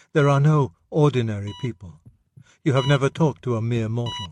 There are no ordinary people. You have never talked to a mere mortal.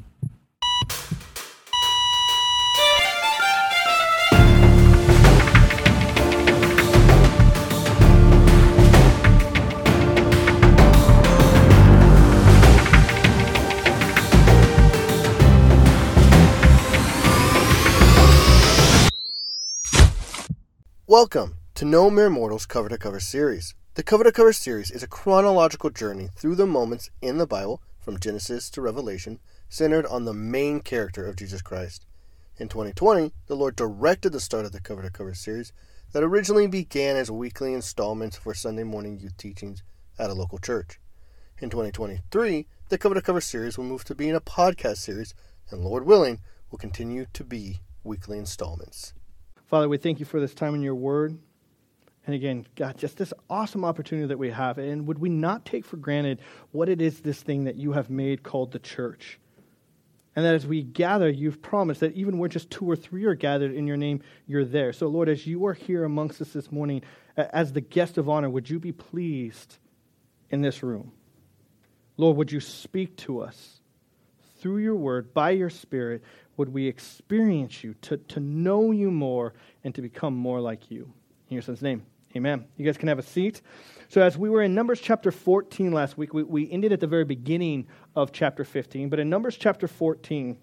Welcome to No Mere Mortals Cover to Cover series. The Cover to Cover series is a chronological journey through the moments in the Bible, from Genesis to Revelation, centered on the main character of Jesus Christ. In 2020, the Lord directed the start of the Cover to Cover series that originally began as weekly installments for Sunday morning youth teachings at a local church. In 2023, the Cover to Cover series will move to being a podcast series, and Lord willing, will continue to be weekly installments. Father, we thank you for this time in your word. And again, God, just this awesome opportunity that we have. And would we not take for granted what it is, this thing that you have made called the church? And that as we gather, you've promised that even where just 2 or 3 are gathered in your name, you're there. So Lord, as you are here amongst us this morning, as the guest of honor, would you be pleased in this room? Lord, would you speak to us through your word, by your Spirit? Would we experience you, to know you more, and to become more like you? In your Son's name, amen. You guys can have a seat. So as we were in Numbers chapter 14 last week, we ended at the very beginning of chapter 15. But in Numbers chapter 14,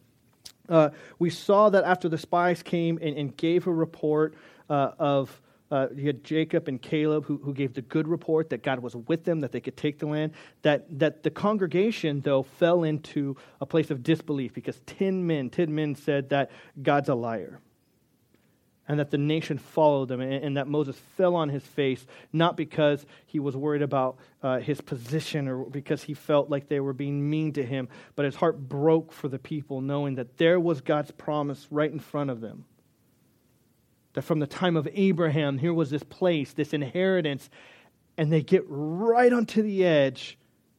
we saw that after the spies came and gave a report of you had Jacob and Caleb who gave the good report that God was with them, that they could take the land, that the congregation, though, fell into a place of disbelief because 10 men said that God's a liar. And that the nation followed them, and that Moses fell on his face, not because he was worried about his position or because he felt like they were being mean to him, but his heart broke for the people, knowing that there was God's promise right in front of them. That from the time of Abraham, here was this place, this inheritance, and they get right onto the edge.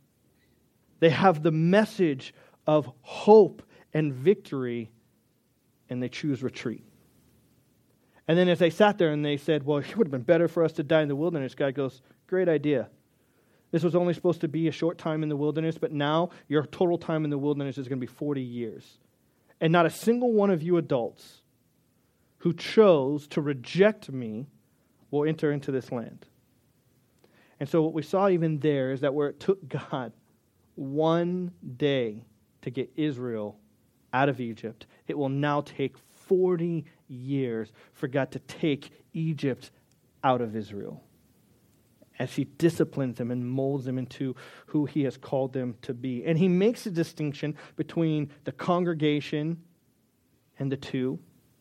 They have the message of hope and victory, and they choose retreat. And then as they sat there and they said, well, it would have been better for us to die in the wilderness, God goes, great idea. This was only supposed to be a short time in the wilderness, but now your total time in the wilderness is going to be 40 years. And not a single one of you adults who chose to reject me will enter into this land. And so what we saw even there is that where it took God one day to get Israel out of Egypt, it will now take 40 years for God to take Egypt out of Israel as he disciplines them and molds them into who he has called them to be. And he makes a distinction between the congregation and the two.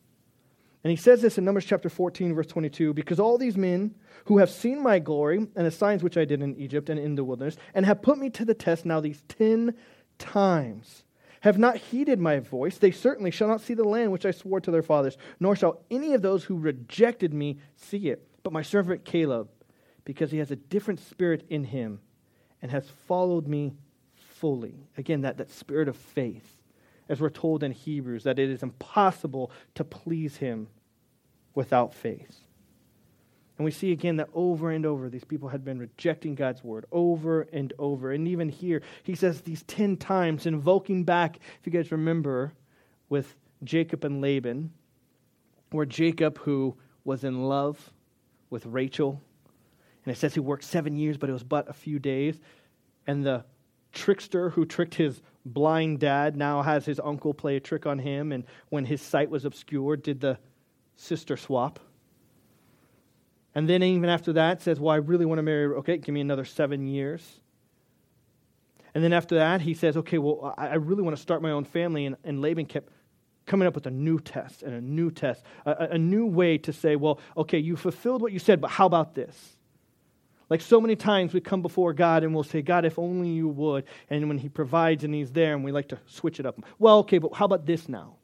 And he says this in Numbers chapter 14, verse 22, because all these men who have seen my glory and the signs which I did in Egypt and in the wilderness, and have put me to the test now these 10 times, have not heeded my voice, they certainly shall not see the land which I swore to their fathers, nor shall any of those who rejected me see it. But my servant Caleb, because he has a different spirit in him, and has followed me fully. Again, that spirit of faith. As we're told in Hebrews, that it is impossible to please him without faith. And we see again that over and over, these people had been rejecting God's word over and over. And even here, he says these 10 times, invoking back, if you guys remember, with Jacob and Laban, where Jacob, who was in love with Rachel, and it says he worked 7 years, but it was but a few days, and the trickster who tricked his blind dad now has his uncle play a trick on him, and when his sight was obscured, did the sister swap. And then even after that says, well, I really want to marry her. Okay, give me another 7 years. And then after that, he says, okay, well, I really want to start my own family. And Laban kept coming up with a new test and a new test, a new way to say, well, okay, you fulfilled what you said, but how about this? Like so many times we come before God and we'll say, God, if only you would. And when he provides and he's there and we like to switch it up. Well, okay, but how about this now?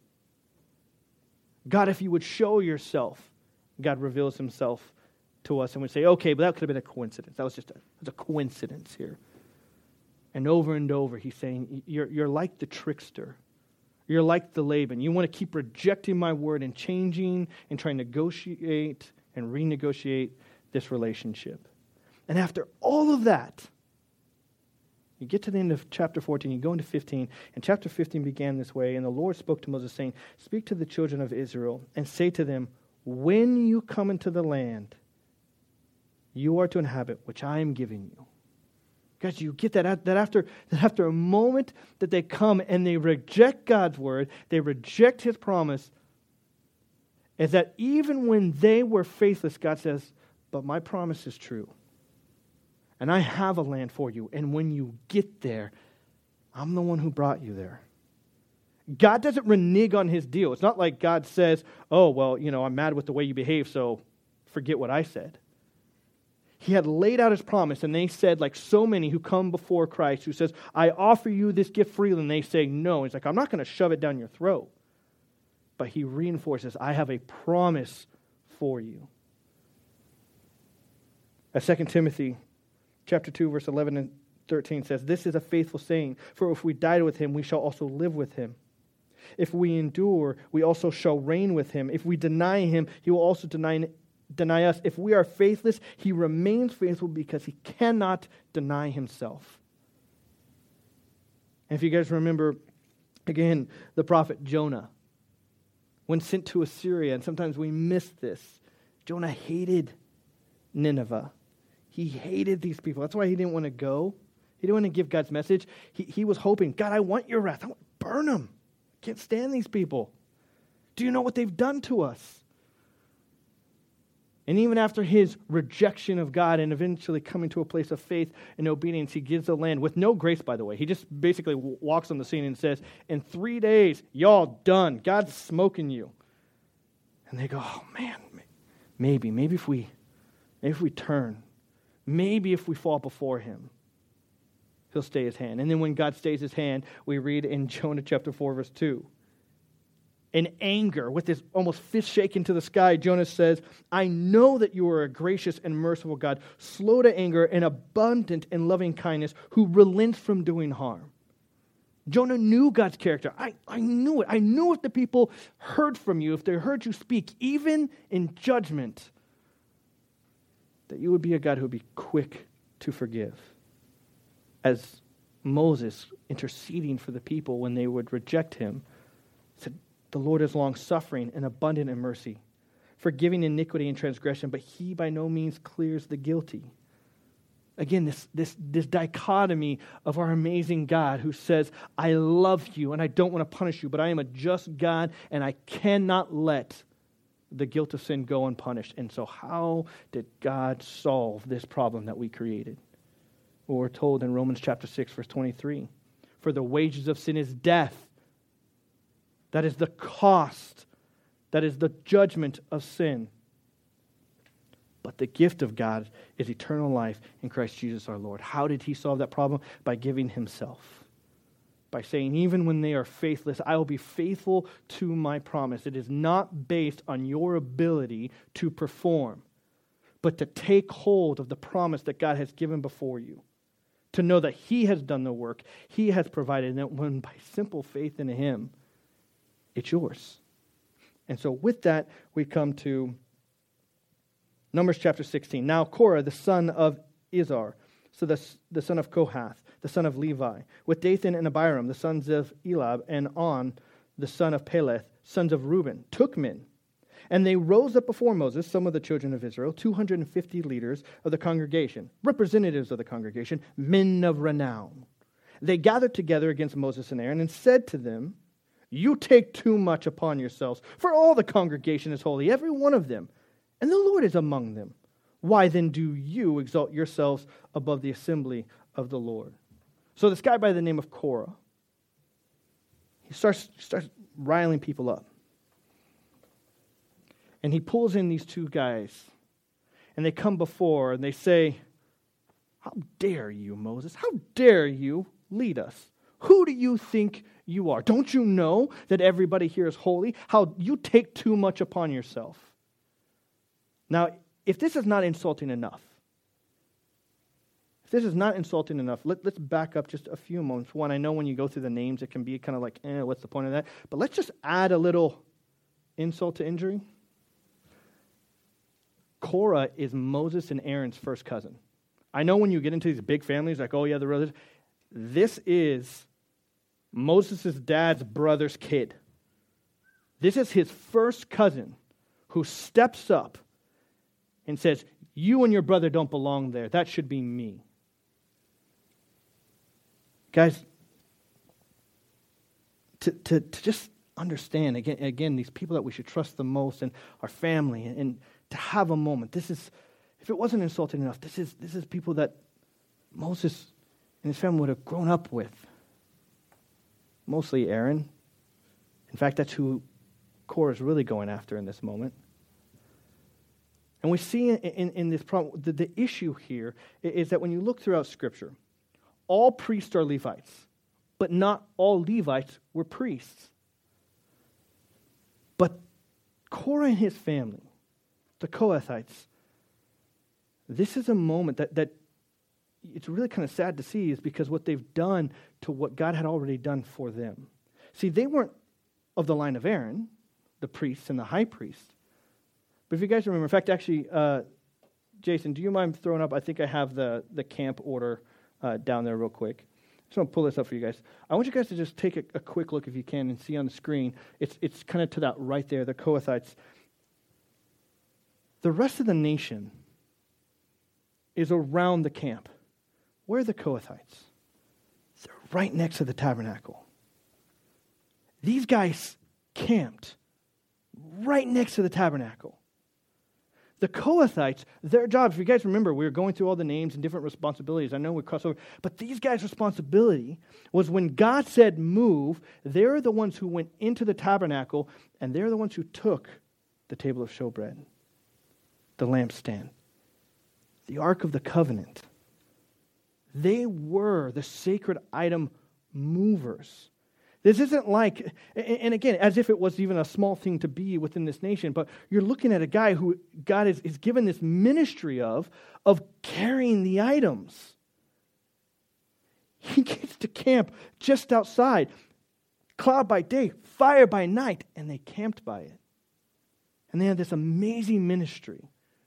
God, if you would show yourself, God reveals himself to us and we say, okay, but that could have been a coincidence. That was just a coincidence here. And over he's saying, you're like the trickster. You're like the Laban. You want to keep rejecting my word and changing and trying to negotiate and renegotiate this relationship. And after all of that, You get to the end of chapter 14, you go into 15, and chapter 15 began this way, and the Lord spoke to Moses, saying, "Speak to the children of Israel, and say to them, when you come into the land you are to inhabit, which I am giving you." Guys, you get that after a moment that they come and they reject God's word, they reject his promise, is that even when they were faithless, God says, but my promise is true. And I have a land for you. And when you get there, I'm the one who brought you there. God doesn't renege on his deal. It's not like God says, oh, well, I'm mad with the way you behave, so forget what I said. He had laid out his promise, and they said, like so many who come before Christ, who says, I offer you this gift freely, and they say no. He's like, I'm not going to shove it down your throat. But he reinforces, I have a promise for you. As 2 Timothy chapter 2, verse 11 and 13 says, this is a faithful saying, for if we died with him, we shall also live with him. If we endure, we also shall reign with him. If we deny him, he will also deny us. If we are faithless, he remains faithful because he cannot deny himself. And if you guys remember, again, the prophet Jonah, when sent to Assyria, and sometimes we miss this, Jonah hated Nineveh. He hated these people. That's why he didn't want to go. He didn't want to give God's message. He was hoping, God, I want your wrath. I want to burn them. I can't stand these people. Do you know what they've done to us? And even after his rejection of God and eventually coming to a place of faith and obedience, he gives the land with no grace, by the way. He just basically walks on the scene and says, in 3 days, y'all done. God's smoking you. And they go, oh man, maybe if we turn, maybe if we fall before him, he'll stay his hand. And then when God stays his hand, we read in Jonah chapter 4, verse 2. In anger, with his almost fist shaken to the sky, Jonah says, I know that you are a gracious and merciful God, slow to anger and abundant in loving kindness, who relents from doing harm. Jonah knew God's character. I knew it. I knew if the people heard from you, if they heard you speak, even in judgment, that you would be a God who would be quick to forgive. As Moses, interceding for the people when they would reject him, said, the Lord is long-suffering and abundant in mercy, forgiving iniquity and transgression, but he by no means clears the guilty. Again, this dichotomy of our amazing God who says, I love you and I don't want to punish you, but I am a just God and I cannot let the guilt of sin go unpunished. And so how did God solve this problem that we created? Well, we're told in Romans chapter 6, verse 23, for the wages of sin is death. That is the cost. That is the judgment of sin. But the gift of God is eternal life in Christ Jesus our Lord. How did he solve that problem? By giving himself. By saying, even when they are faithless, I will be faithful to my promise. It is not based on your ability to perform, but to take hold of the promise that God has given before you. To know that he has done the work, he has provided, and that when by simple faith in him, it's yours. And so with that, we come to Numbers chapter 16. Now Korah, the son of Izhar, so the son of Kohath, the son of Levi, with Dathan and Abiram, the sons of Elab, and On, the son of Peleth, sons of Reuben, took men. And they rose up before Moses, some of the children of Israel, 250 leaders of the congregation, representatives of the congregation, men of renown. They gathered together against Moses and Aaron and said to them, you take too much upon yourselves, for all the congregation is holy, every one of them, and the Lord is among them. Why then do you exalt yourselves above the assembly of the Lord? So this guy by the name of Korah, he starts riling people up. And he pulls in these two guys, and they come before, and they say, how dare you, Moses? How dare you lead us? Who do you think you are? Don't you know that everybody here is holy? How you take too much upon yourself. Now, if this is not insulting enough, let's back up just a few moments. One, I know when you go through the names, it can be kind of like, what's the point of that? But let's just add a little insult to injury. Korah is Moses and Aaron's first cousin. I know when you get into these big families, like, oh yeah, the brothers, This is Moses' dad's brother's kid. This is his first cousin who steps up and says, you and your brother don't belong there. That should be me. Guys, to just understand, again, these people that we should trust the most and our family, and to have a moment. This is, if it wasn't insulting enough, this is people that Moses and his family would have grown up with. Mostly Aaron. In fact, that's who Korah is really going after in this moment. And we see in this problem, the issue here is that when you look throughout Scripture, all priests are Levites, but not all Levites were priests. But Korah and his family, the Kohathites, this is a moment that it's really kind of sad to see, is because what they've done to what God had already done for them. See, they weren't of the line of Aaron, the priest and the high priest. But if you guys remember, in fact, actually, Jason, do you mind throwing up? I think I have the camp order down there real quick. I just want to pull this up for you guys. I want you guys to just take a quick look, if you can, and see on the screen. It's kind of to that right there, the Kohathites. The rest of the nation is around the camp. Where are the Kohathites? They're right next to the tabernacle. These guys camped right next to the tabernacle. The Kohathites, their job, if you guys remember, we were going through all the names and different responsibilities. I know we crossed over. But these guys' responsibility was when God said move, they're the ones who went into the tabernacle, and they're the ones who took the table of showbread, the lampstand, the Ark of the Covenant. They were the sacred item movers. This isn't like, and again, as if it was even a small thing to be within this nation, but you're looking at a guy who God is given this ministry of carrying the items. He gets to camp just outside, cloud by day, fire by night, and they camped by it. And they had this amazing ministry.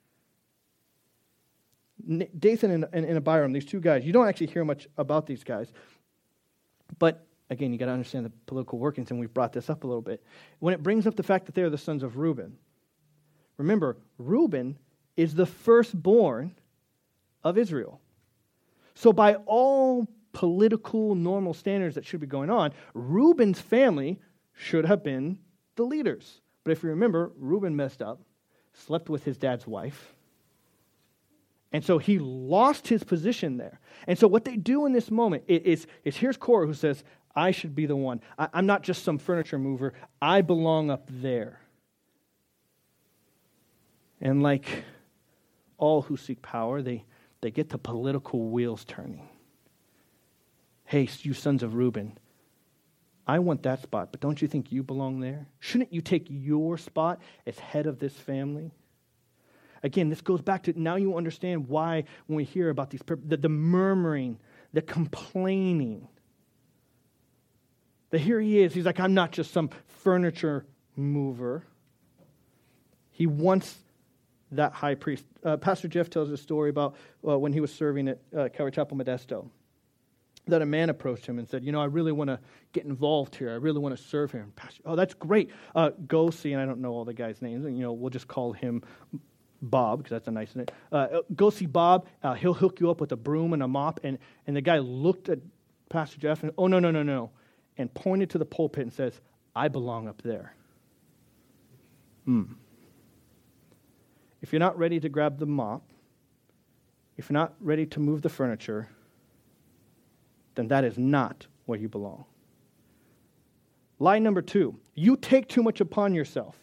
Dathan and Abiram, these two guys, you don't actually hear much about these guys, but again, you got to understand the political workings, and we've brought this up a little bit. When it brings up the fact that they are the sons of Reuben, remember, Reuben is the firstborn of Israel. So by all political normal standards that should be going on, Reuben's family should have been the leaders. But if you remember, Reuben messed up, slept with his dad's wife, and so he lost his position there. And so what they do in this moment is here's Korah who says, I should be the one. I'm not just some furniture mover. I belong up there. And like all who seek power, they get the political wheels turning. Hey, you sons of Reuben, I want that spot, but don't you think you belong there? Shouldn't you take your spot as head of this family? Again, this goes back to, now you understand why when we hear about these, the murmuring, the complaining. That here he is, he's like, I'm not just some furniture mover. He wants that high priest. Pastor Jeff tells a story about when he was serving at Calvary Chapel Modesto, that a man approached him and said, I really want to get involved here. I really want to serve here. And Pastor, oh, that's great. Go see, and I don't know all the guys' names, and we'll just call him Bob, because that's a nice name. Go see Bob. He'll hook you up with a broom and a mop. And the guy looked at Pastor Jeff and, oh, no, and pointed to the pulpit and says, I belong up there. If you're not ready to grab the mop, if you're not ready to move the furniture, then that is not where you belong. Lie number 2, you take too much upon yourself.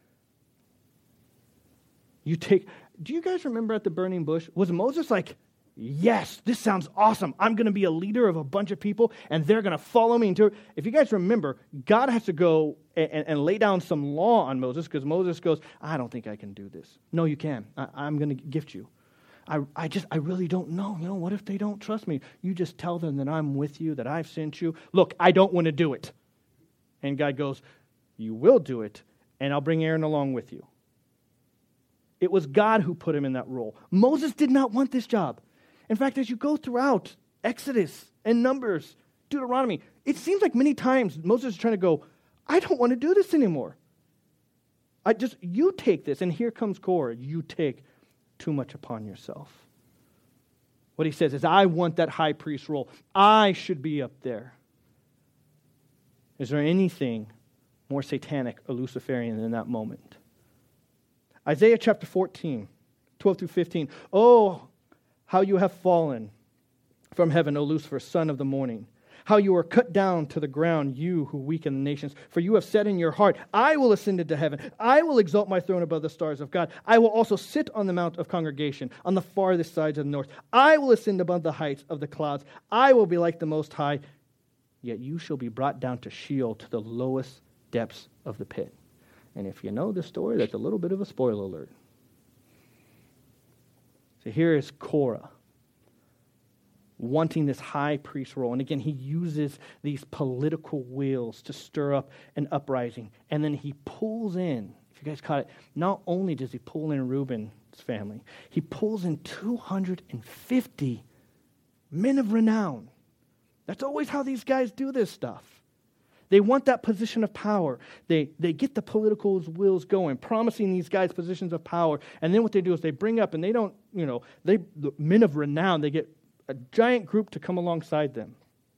Do you guys remember at the burning bush? Was Moses like, yes, this sounds awesome. I'm going to be a leader of a bunch of people, and they're going to follow me. If you guys remember, God has to go and lay down some law on Moses, because Moses goes, I don't think I can do this. No, you can. I'm going to gift you. I really don't know. What if they don't trust me? You just tell them that I'm with you, that I've sent you. Look, I don't want to do it. And God goes, you will do it, and I'll bring Aaron along with you. It was God who put him in that role. Moses did not want this job. In fact, as you go throughout Exodus and Numbers, Deuteronomy. It seems like many times Moses is trying to go, I don't want to do this anymore. You take this. And here comes Korah. You take too much upon yourself. What he says is, I want that high priest role. I should be up there. Is there anything more satanic or Luciferian than that moment? Isaiah chapter 14, 12 through 15. Oh, how you have fallen from heaven, O Lucifer, son of the morning. How you are cut down to the ground, you who weaken the nations. For you have said in your heart, I will ascend into heaven. I will exalt my throne above the stars of God. I will also sit on the mount of congregation, on the farthest sides of the north. I will ascend above the heights of the clouds. I will be like the Most High. Yet you shall be brought down to Sheol, to the lowest depths of the pit. And if you know this story, that's a little bit of a spoiler alert. So here is Korah, wanting this high priest role. And again, he uses these political wheels to stir up an uprising. And then he pulls in, if you guys caught it, not only does he pull in Reuben's family, he pulls in 250 men of renown. That's always how these guys do this stuff. They want that position of power. They get the political wheels going, promising these guys positions of power. And then what they do is they bring up, and they don't, the men of renown, they get a giant group to come alongside them.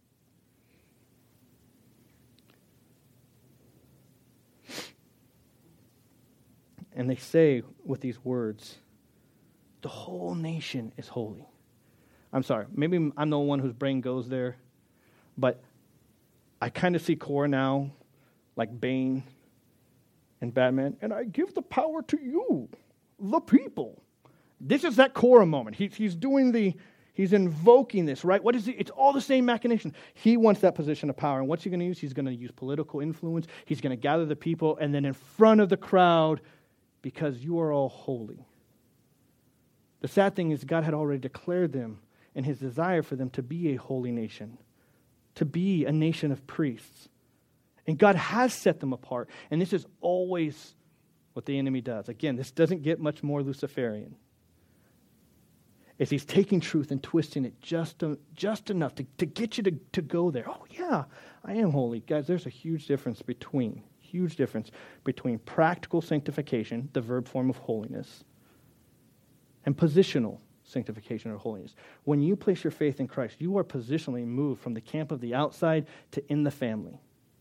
And they say with these words, the whole nation is holy. I'm sorry, maybe I'm the one whose brain goes there, but I kind of see Korah now like Bane and Batman, and I give the power to you, the people. This is that Korah moment. He's invoking this, right? What is it? It's all the same machination. He wants that position of power. And what's he going to use? He's going to use political influence. He's going to gather the people, and then in front of the crowd, because you are all holy. The sad thing is God had already declared them and his desire for them to be a holy nation, to be a nation of priests. And God has set them apart. And this is always what the enemy does. Again, this doesn't get much more Luciferian. Is he's taking truth and twisting it just enough to get you to go there. Oh, yeah, I am holy. Guys, there's a huge difference between practical sanctification, the verb form of holiness, and positional sanctification or holiness. When you place your faith in Christ, you are positionally moved from the camp of the outside to in the family.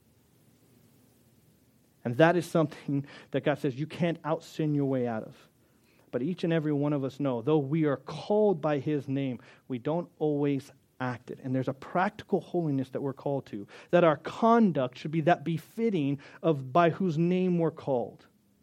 And that is something that God says you can't out-sin your way out of. But each and every one of us know, though we are called by his name, we don't always act it. And there's a practical holiness that we're called to, that our conduct should be that befitting of by whose name we're called.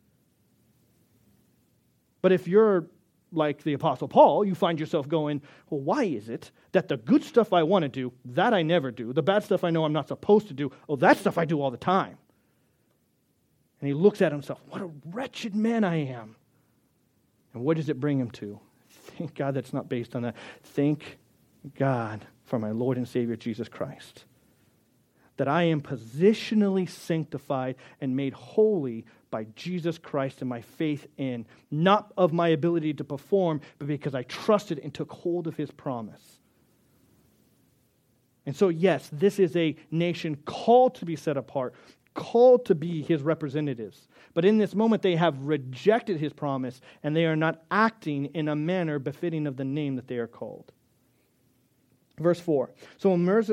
But if you're like the Apostle Paul, you find yourself going, well, why is it that the good stuff I want to do, that I never do? The bad stuff I know I'm not supposed to do, oh, that stuff I do all the time. And he looks at himself, what a wretched man I am. And what does it bring him to? Thank God that's not based on that. Thank God for my Lord and Savior Jesus Christ. That I am positionally sanctified and made holy by Jesus Christ and my faith in, not of my ability to perform, but because I trusted and took hold of his promise. And so, yes, this is a nation called to be set apart, called to be his representatives. But in this moment, they have rejected his promise, and they are not acting in a manner befitting of the name that they are called. Verse 4. So when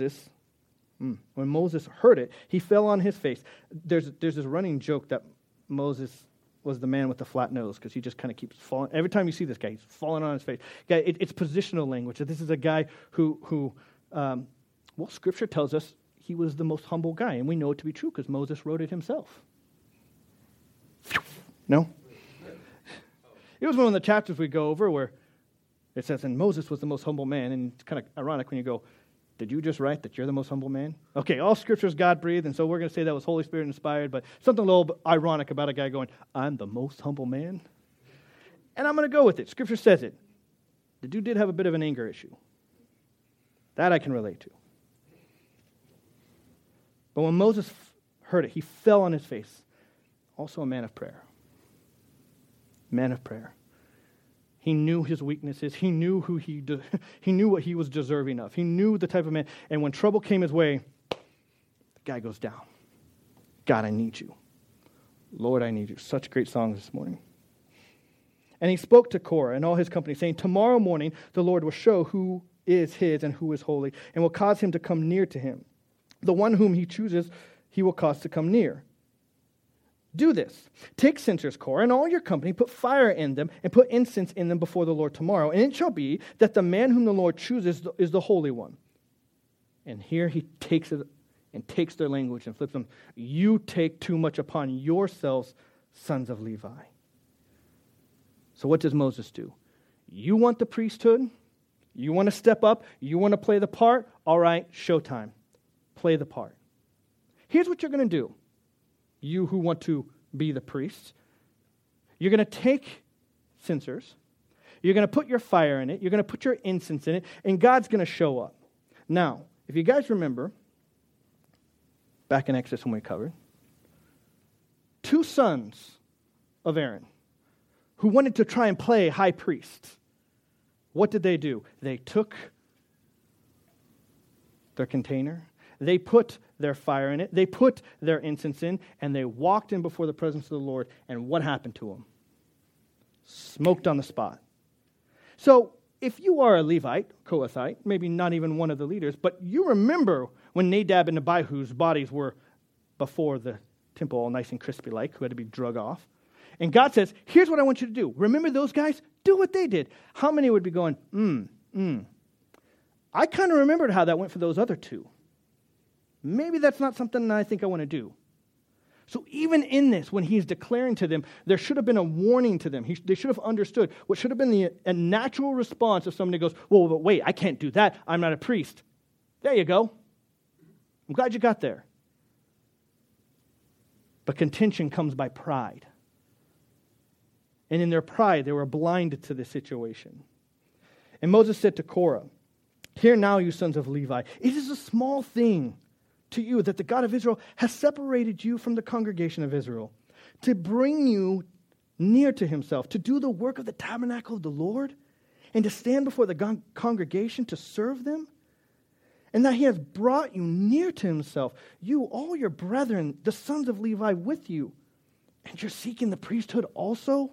Moses heard it, he fell on his face. There's this running joke that Moses was the man with the flat nose, because he just kind of keeps falling. Every time you see this guy, he's falling on his face. It's positional language. This is a guy who Scripture tells us he was the most humble guy, and we know it to be true because Moses wrote it himself. No? It was one of the chapters we go over where it says, and Moses was the most humble man, and it's kind of ironic when you go, did you just write that you're the most humble man? Okay, all Scripture is God-breathed, and so we're going to say that was Holy Spirit inspired, but something a little bit ironic about a guy going, I'm the most humble man? And I'm going to go with it. Scripture says it. The dude did have a bit of an anger issue. That I can relate to. But when Moses heard it, he fell on his face. Also a man of prayer. Man of prayer. He knew his weaknesses. He knew he knew what he was deserving of. He knew the type of man. And when trouble came his way, the guy goes down. God, I need you. Lord, I need you. Such great songs this morning. And he spoke to Korah and all his company, saying, tomorrow morning the Lord will show who is his and who is holy, and will cause him to come near to him. The one whom he chooses, he will cause to come near. Do this. Take censers, Korah, and all your company, put fire in them, and put incense in them before the Lord tomorrow. And it shall be that the man whom the Lord chooses is the Holy One. And here he takes it and takes their language and flips them. You take too much upon yourselves, sons of Levi. So what does Moses do? You want the priesthood? You want to step up? You want to play the part? All right, showtime. Play the part. Here's what you're going to do. You who want to be the priests, you're going to take censers, you're going to put your fire in it, you're going to put your incense in it, and God's going to show up. Now, if you guys remember, back in Exodus when we covered, 2 sons of Aaron who wanted to try and play high priest, what did they do? They took their container, they put their fire in it, they put their incense in, and they walked in before the presence of the Lord, and what happened to them? Smoked on the spot. So, if you are a Levite, Kohathite, maybe not even one of the leaders, but you remember when Nadab and Abihu's bodies were before the temple all nice and crispy like, who had to be drug off. And God says, here's what I want you to do. Remember those guys? Do what they did. How many would be going, I kind of remembered how that went for those other 2. Maybe that's not something that I think I want to do. So even in this, when he's declaring to them, there should have been a warning to them. They should have understood what should have been a natural response if somebody goes, well, but wait, I can't do that. I'm not a priest. There you go. I'm glad you got there. But contention comes by pride. And in their pride, they were blinded to the situation. And Moses said to Korah, hear now, you sons of Levi, it is a small thing to you that the God of Israel has separated you from the congregation of Israel to bring you near to himself, to do the work of the tabernacle of the Lord, and to stand before the congregation to serve them, and that he has brought you near to himself, you, all your brethren, the sons of Levi with you, and you're seeking the priesthood also?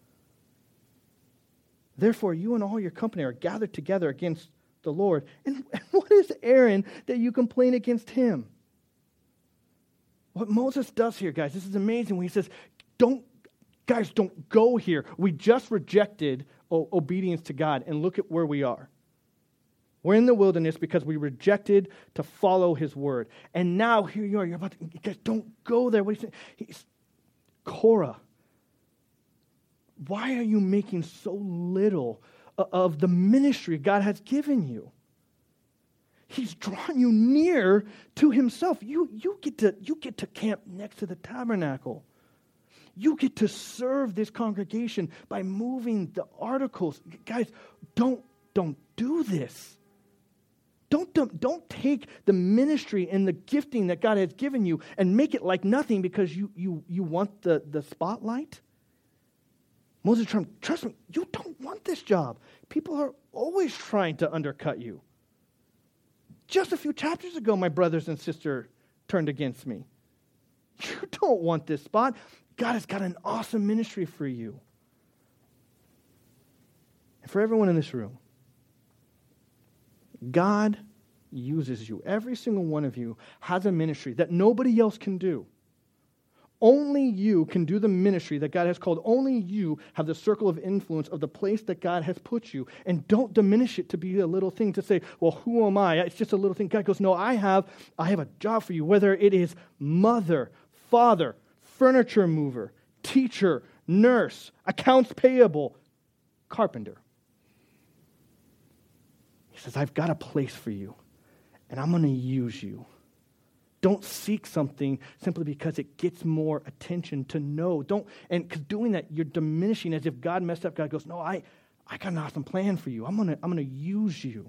Therefore, you and all your company are gathered together against the Lord. And what is Aaron that you complain against him? What Moses does here, guys, this is amazing when he says, don't go here. We just rejected obedience to God, and look at where we are. We're in the wilderness because we rejected to follow his word. And now here you are. You're about to, guys, don't go there. What are you saying? Korah, why are you making so little of the ministry God has given you? He's drawn you near to himself. You get to camp next to the tabernacle. You get to serve this congregation by moving the articles. Guys, don't do this. Don't take the ministry and the gifting that God has given you and make it like nothing because you want the spotlight. Moses, trust me, you don't want this job. People are always trying to undercut you. Just a few chapters ago, my brothers and sisters turned against me. You don't want this spot. God has got an awesome ministry for you. And for everyone in this room, God uses you. Every single one of you has a ministry that nobody else can do. Only you can do the ministry that God has called. Only you have the circle of influence of the place that God has put you. And don't diminish it to be a little thing to say, well, who am I? It's just a little thing. God goes, no, I have a job for you, whether it is mother, father, furniture mover, teacher, nurse, accounts payable, carpenter. He says, I've got a place for you, and I'm going to use you. Don't seek something simply because it gets more attention to know. And because doing that, you're diminishing as if God messed up. God goes, no, I got an awesome plan for you. I'm gonna use you.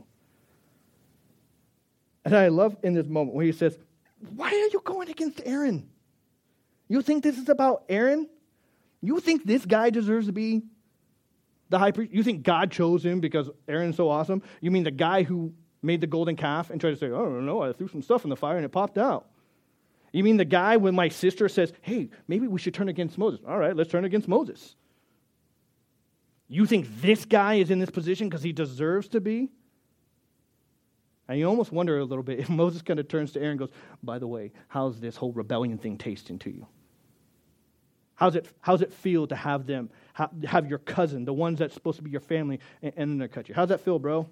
And I love in this moment where he says, why are you going against Aaron? You think this is about Aaron? You think this guy deserves to be The high priest? You think God chose him because Aaron's so awesome? You mean the guy who made the golden calf and tried to say, oh, I don't know, I threw some stuff in the fire and it popped out? You mean the guy when my sister says, hey, maybe we should turn against Moses? All right, let's turn against Moses. You think this guy is in this position because he deserves to be? And you almost wonder a little bit if Moses kind of turns to Aaron and goes, by the way, how's this whole rebellion thing tasting to you? How's it feel to have them, have your cousin, the ones that's supposed to be your family, and then they cut you? How's that feel, bro?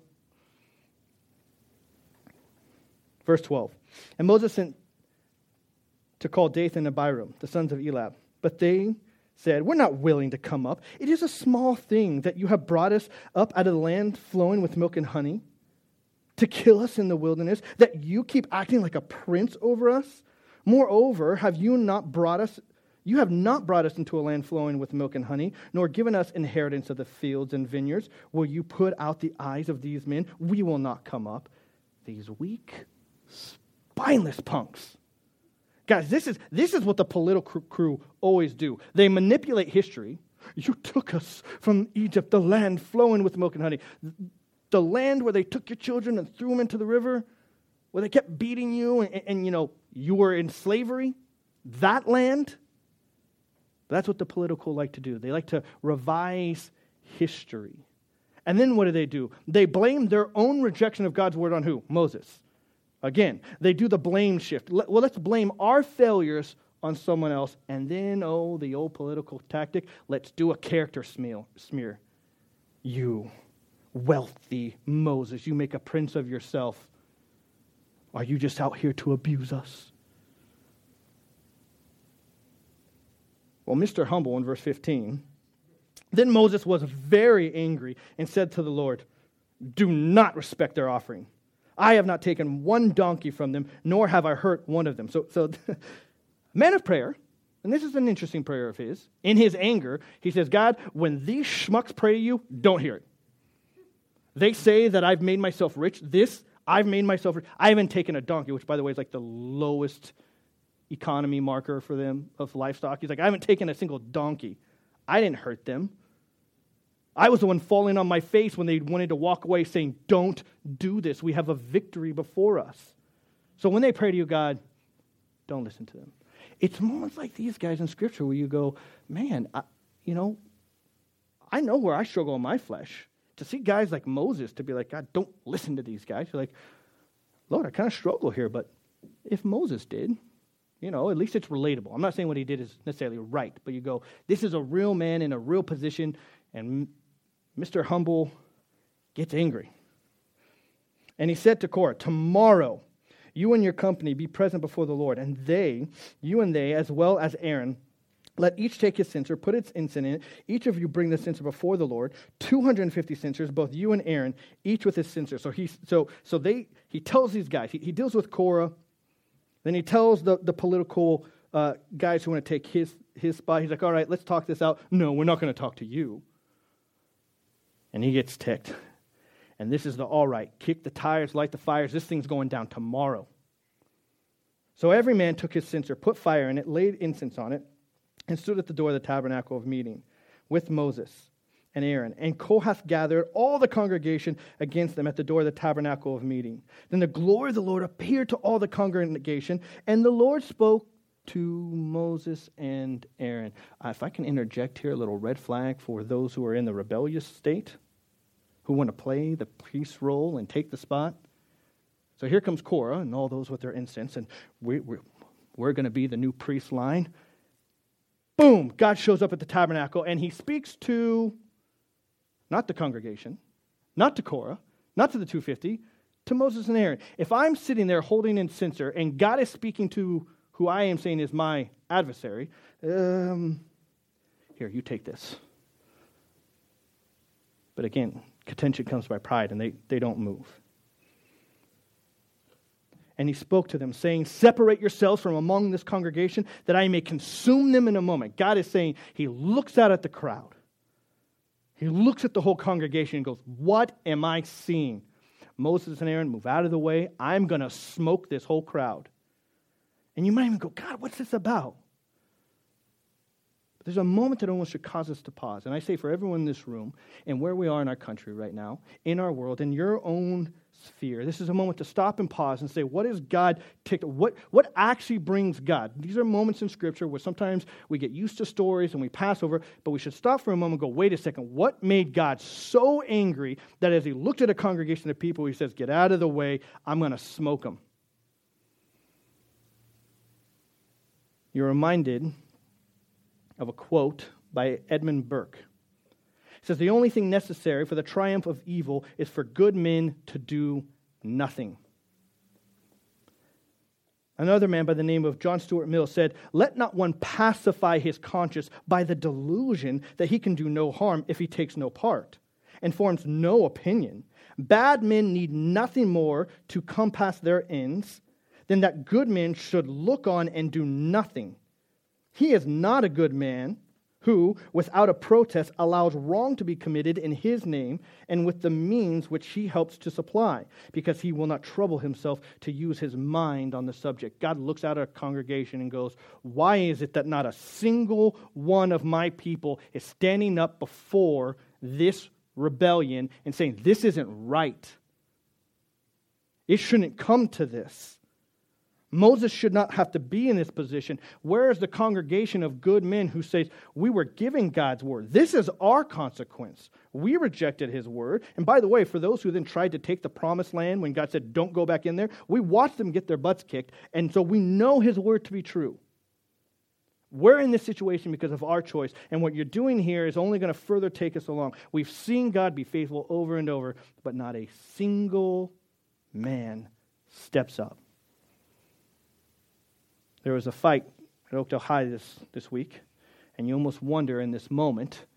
Verse 12. And Moses sent to call Dathan and Abiram, the sons of Eliab. But they said, we're not willing to come up. It is a small thing that you have brought us up out of the land flowing with milk and honey to kill us in the wilderness, that you keep acting like a prince over us. Moreover, you have not brought us into a land flowing with milk and honey, nor given us inheritance of the fields and vineyards. Will you put out the eyes of these men? We will not come up. These weak, spineless punks. Guys, this is what the political crew always do. They manipulate history. You took us from Egypt, the land flowing with milk and honey. The land where they took your children and threw them into the river, where they kept beating you and you were in slavery. That land, that's what the political like to do. They like to revise history. And then what do? They blame their own rejection of God's word on who? Moses. Again, they do the blame shift. Well, let's blame our failures on someone else. And then, the old political tactic, let's do a character smear. You, wealthy Moses, you make a prince of yourself. Are you just out here to abuse us? Well, Mr. Humble in verse 15, then Moses was very angry and said to the Lord, do not respect their offering. I have not taken one donkey from them, nor have I hurt one of them. So man of prayer, and this is an interesting prayer of his, in his anger, he says, God, when these schmucks pray to you, don't hear it. They say that I've made myself rich. I've made myself rich. I haven't taken a donkey, which, by the way, is like the lowest economy marker for them of livestock. He's like, I haven't taken a single donkey. I didn't hurt them. I was the one falling on my face when they wanted to walk away saying, don't do this. We have a victory before us. So when they pray to you, God, don't listen to them. It's moments like these guys in Scripture where you go, man, I know where I struggle in my flesh. To see guys like Moses to be like, God, don't listen to these guys. You're like, Lord, I kind of struggle here, but if Moses did, at least it's relatable. I'm not saying what he did is necessarily right, but you go, this is a real man in a real position, and Mr. Humble gets angry. And he said to Korah, tomorrow you and your company be present before the Lord, and you and they, as well as Aaron, let each take his censer, put its incense in it. Each of you bring the censer before the Lord. 250 censers, both you and Aaron, each with his censer. So he tells these guys. He deals with Korah. Then he tells the political guys who want to take his spot. He's like, all right, let's talk this out. No, we're not going to talk to you. And he gets ticked. And this is the all right. Kick the tires, light the fires. This thing's going down tomorrow. So every man took his censer, put fire in it, laid incense on it, and stood at the door of the tabernacle of meeting with Moses and Aaron. And Kohath gathered all the congregation against them at the door of the tabernacle of meeting. Then the glory of the Lord appeared to all the congregation, and the Lord spoke to Moses and Aaron. If I can interject here, a little red flag for those who are in the rebellious state, who want to play the priest role and take the spot. So here comes Korah and all those with their incense, and we're going to be the new priest line. Boom! God shows up at the tabernacle, and he speaks to, not the congregation, not to Korah, not to the 250, to Moses and Aaron. If I'm sitting there holding in censer, and God is speaking to who I am saying is my adversary, here, you take this. But again, contention comes by pride, and they don't move. And he spoke to them, saying, separate yourselves from among this congregation, that I may consume them in a moment. God is saying, he looks out at the crowd. He looks at the whole congregation and goes, what am I seeing? Moses and Aaron, move out of the way. I'm going to smoke this whole crowd. And you might even go, God, what's this about? But there's a moment that almost should cause us to pause. And I say for everyone in this room, and where we are in our country right now, in our world, in your own sphere, this is a moment to stop and pause and say, what is God what actually brings God? These are moments in Scripture where sometimes we get used to stories and we pass over, but we should stop for a moment and go, wait a second, what made God so angry that as he looked at a congregation of people, he says, get out of the way, I'm going to smoke them. You're reminded of a quote by Edmund Burke. It says, the only thing necessary for the triumph of evil is for good men to do nothing. Another man by the name of John Stuart Mill said, let not one pacify his conscience by the delusion that he can do no harm if he takes no part and forms no opinion. Bad men need nothing more to compass their ends than that good men should look on and do nothing. He is not a good man who, without a protest, allows wrong to be committed in his name and with the means which he helps to supply, because he will not trouble himself to use his mind on the subject. God looks out at a congregation and goes, why is it that not a single one of my people is standing up before this rebellion and saying, this isn't right? It shouldn't come to this. Moses should not have to be in this position. Where is the congregation of good men who says, we were giving God's word? This is our consequence. We rejected his word. And by the way, for those who then tried to take the promised land when God said, don't go back in there, we watched them get their butts kicked. And so we know his word to be true. We're in this situation because of our choice. And what you're doing here is only going to further take us along. We've seen God be faithful over and over, but not a single man steps up. There was a fight at Oakdale High this week, and you almost wonder in this moment,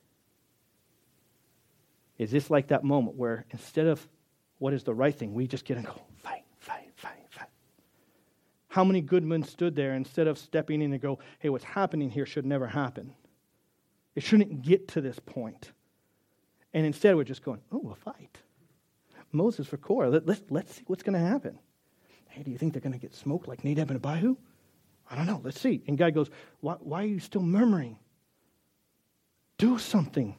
is this like that moment where instead of what is the right thing, we just get and go, fight, fight, fight, fight. How many good men stood there instead of stepping in and go, hey, what's happening here should never happen. It shouldn't get to this point. And instead we're just going, oh, a fight. Moses for Korah, let's see what's going to happen. Hey, do you think they're going to get smoked like Nadab and Abihu? I don't know. Let's see. And God goes, why are you still murmuring? Do something.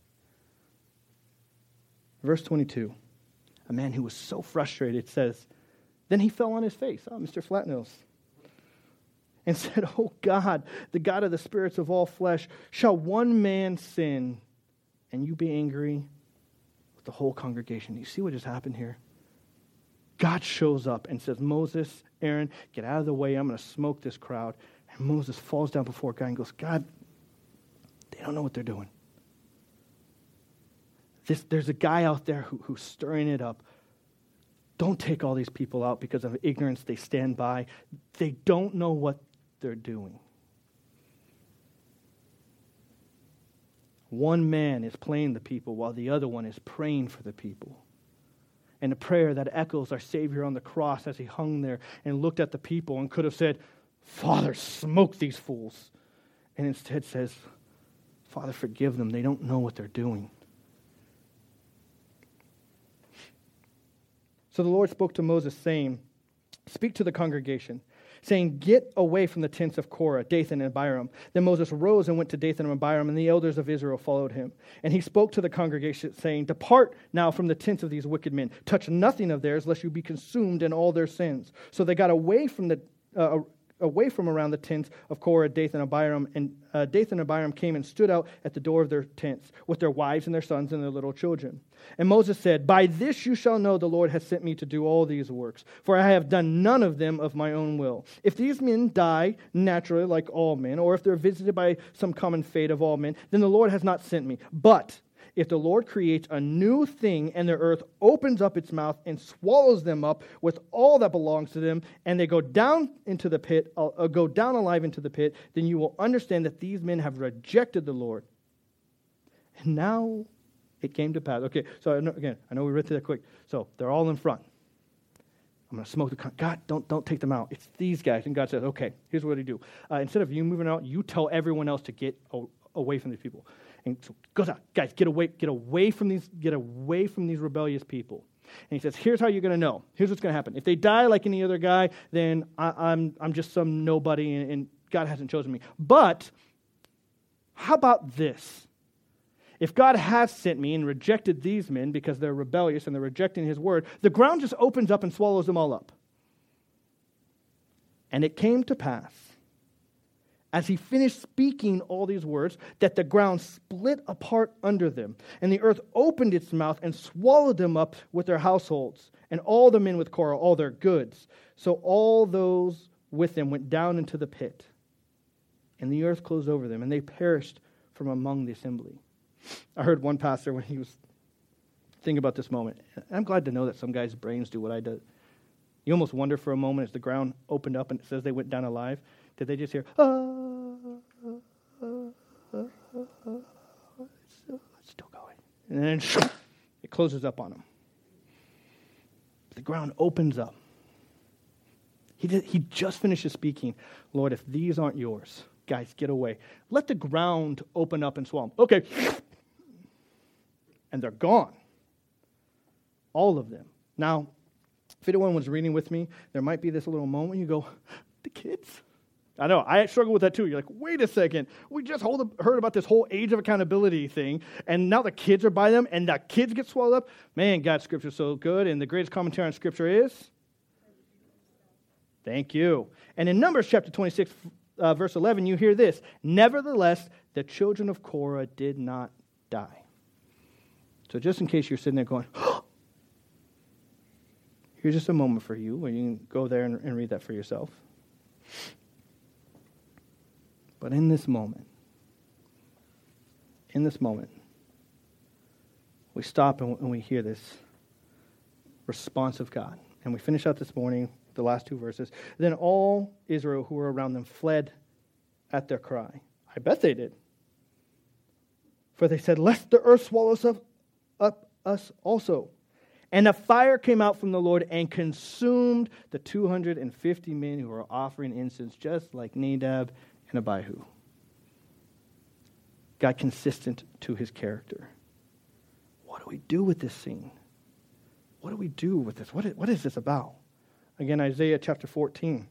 Verse 22. A man who was so frustrated says, then he fell on his face. Oh, Mr. Flatnose. And said, oh God, the God of the spirits of all flesh, shall one man sin and you be angry with the whole congregation? You see what just happened here? God shows up and says, Moses, Aaron, get out of the way. I'm going to smoke this crowd. And Moses falls down before God and goes, God, they don't know what they're doing. There's a guy out there who's stirring it up. Don't take all these people out because of ignorance. They stand by. They don't know what they're doing. One man is playing the people while the other one is praying for the people. And a prayer that echoes our Savior on the cross as he hung there and looked at the people and could have said, Father, smoke these fools. And instead says, Father, forgive them. They don't know what they're doing. So the Lord spoke to Moses, saying, speak to the congregation, saying, get away from the tents of Korah, Dathan, and Abiram. Then Moses rose and went to Dathan and Abiram, and the elders of Israel followed him. And he spoke to the congregation, saying, depart now from the tents of these wicked men. Touch nothing of theirs, lest you be consumed in all their sins. So they got away from around the tents of Korah, Dathan, and Abiram. And Dathan and Abiram came and stood out at the door of their tents with their wives and their sons and their little children. And Moses said, by this you shall know the Lord has sent me to do all these works, for I have done none of them of my own will. If these men die naturally like all men, or if they're visited by some common fate of all men, then the Lord has not sent me. But if the Lord creates a new thing and the earth opens up its mouth and swallows them up with all that belongs to them, and they go down into the pit, go down alive into the pit, then you will understand that these men have rejected the Lord. And now it came to pass. Okay, so I know we read through that quick. So they're all in front. I'm going to smoke the God, don't take them out. It's these guys. And God says, okay, here's what you do. Instead of you moving out, you tell everyone else to get away from these people. And so goes out, guys, get away from these rebellious people. And he says, here's how you're going to know. Here's what's going to happen. If they die like any other guy, then I'm just some nobody, and God hasn't chosen me. But How about this? If God has sent me and rejected these men because they're rebellious and they're rejecting his word, the ground just opens up and swallows them all up. And it came to pass, as he finished speaking all these words, that the ground split apart under them, and the earth opened its mouth and swallowed them up with their households, and all the men with Korah, all their goods. So all those with them went down into the pit, and the earth closed over them, and they perished from among the assembly. I heard one pastor when he was thinking about this moment. I'm glad to know that some guys' brains do what I do. You almost wonder for a moment as the ground opened up and it says they went down alive. Did they just hear, it's still going. And then it closes up on them. The ground opens up. He just finishes speaking. Lord, if these aren't yours, guys, get away. Let the ground open up and swallow them. Okay. And they're gone. All of them. Now, if anyone was reading with me, there might be this little moment when you go, the kids? I know, I struggle with that too. You're like, wait a second. We just heard about this whole age of accountability thing, and now the kids are by them, and the kids get swallowed up. Man, God's Scripture is so good, and the greatest commentary on Scripture is? Thank you. And in Numbers chapter 26, verse 11, you hear this. Nevertheless, the children of Korah did not die. So just in case you're sitting there going, here's just a moment for you where you can go there and read that for yourself. But in this moment, we stop and we hear this response of God. And we finish out this morning, the last two verses. Then all Israel who were around them fled at their cry. I bet they did. For they said, lest the earth swallow up us also. And a fire came out from the Lord and consumed the 250 men who were offering incense, just like Nadab and Abihu. God consistent to his character. What do we do with this scene? What do we do with this? What is this about? Again, Isaiah chapter 14.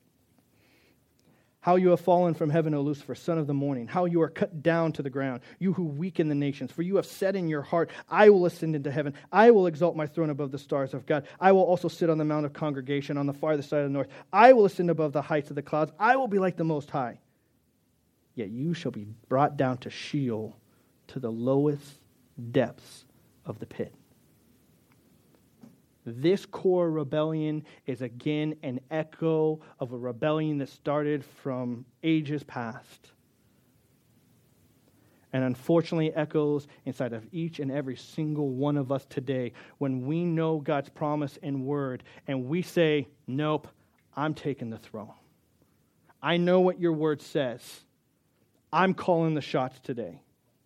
How you have fallen from heaven, O Lucifer, son of the morning. How you are cut down to the ground, you who weaken the nations. For you have said in your heart, I will ascend into heaven. I will exalt my throne above the stars of God. I will also sit on the mount of congregation on the farthest side of the north. I will ascend above the heights of the clouds. I will be like the Most High. Yet you shall be brought down to Sheol, to the lowest depths of the pit. This Korah rebellion is again an echo of a rebellion that started from ages past. And unfortunately echoes inside of each and every single one of us today when we know God's promise and word and we say, nope, I'm taking the throne. I know what your word says. I'm calling the shots today.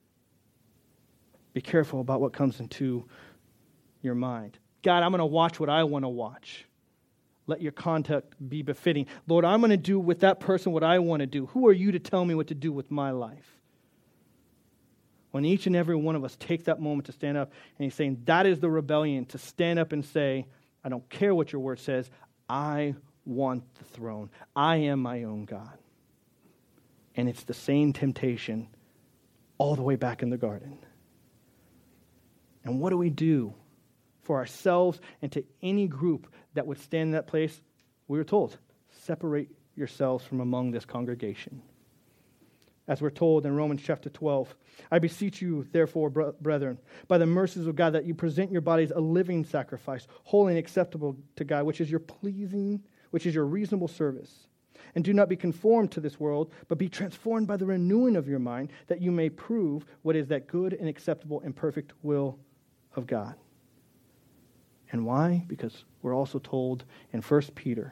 Be careful about what comes into your mind. God, I'm going to watch what I want to watch. Let your conduct be befitting. Lord, I'm going to do with that person what I want to do. Who are you to tell me what to do with my life? When each and every one of us take that moment to stand up and he's saying, that is the rebellion, to stand up and say, I don't care what your word says. I want the throne. I am my own God. And it's the same temptation all the way back in the garden. And what do we do for ourselves and to any group that would stand in that place? We were told, separate yourselves from among this congregation. As we're told in Romans chapter 12, I beseech you, therefore, brethren, by the mercies of God, that you present your bodies a living sacrifice, holy and acceptable to God, which is your reasonable service. And do not be conformed to this world, but be transformed by the renewing of your mind, that you may prove what is that good and acceptable and perfect will of God. And why? Because we're also told in 1 Peter,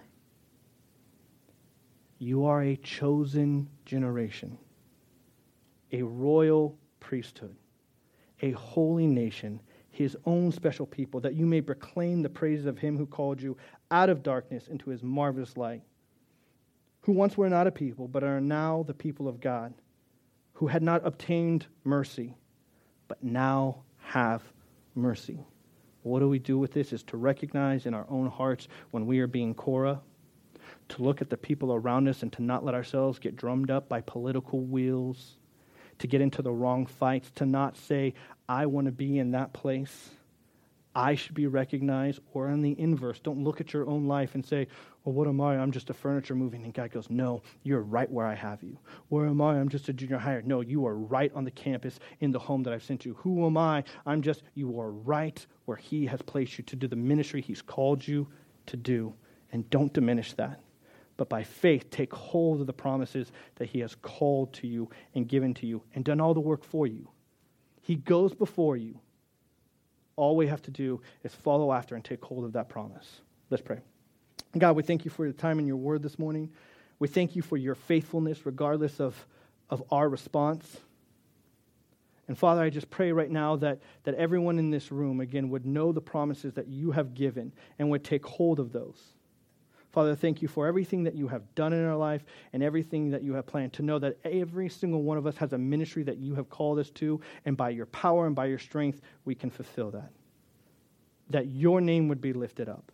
you are a chosen generation, a royal priesthood, a holy nation, his own special people, that you may proclaim the praises of him who called you out of darkness into his marvelous light, who once were not a people, but are now the people of God, who had not obtained mercy, but now have mercy. What do we do with this? Is to recognize in our own hearts when we are being Korah, to look at the people around us and to not let ourselves get drummed up by political wheels, to get into the wrong fights, to not say, I want to be in that place. I should be recognized, or in the inverse, don't look at your own life and say, well, what am I? I'm just a furniture moving. And God goes, no, you're right where I have you. Where am I? I'm just a junior hire. No, you are right on the campus in the home that I've sent you. Who am I? You are right where he has placed you to do the ministry he's called you to do. And don't diminish that. But by faith, take hold of the promises that he has called to you and given to you and done all the work for you. He goes before you. All we have to do is follow after and take hold of that promise. Let's pray. God, we thank you for your time in your word this morning. We thank you for your faithfulness regardless of our response. And Father, I just pray right now that everyone in this room, again, would know the promises that you have given and would take hold of those. Father, thank you for everything that you have done in our life and everything that you have planned, to know that every single one of us has a ministry that you have called us to, and by your power and by your strength, we can fulfill that. That your name would be lifted up.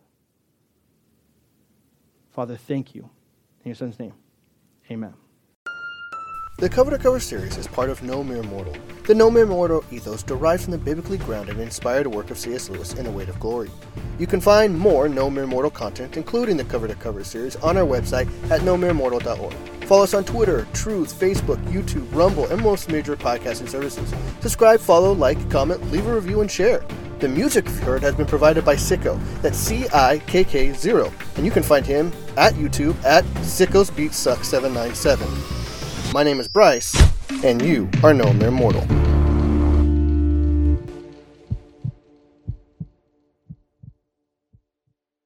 Father, thank you. In your son's name, amen. The Cover to Cover series is part of No Mere Mortal. The No Mere Mortal ethos derives from the biblically grounded and inspired work of C.S. Lewis in A Weight of Glory. You can find more No Mere Mortal content, including the Cover to Cover series, on our website at nomeremortal.org. Follow us on Twitter, Truth, Facebook, YouTube, Rumble, and most major podcasting services. Subscribe, follow, like, comment, leave a review, and share. The music you've heard has been provided by Sicko. That's CIKK0. And you can find him at YouTube at SickosBeatSuck797. My name is Bryce, and you are No Mere Mortal.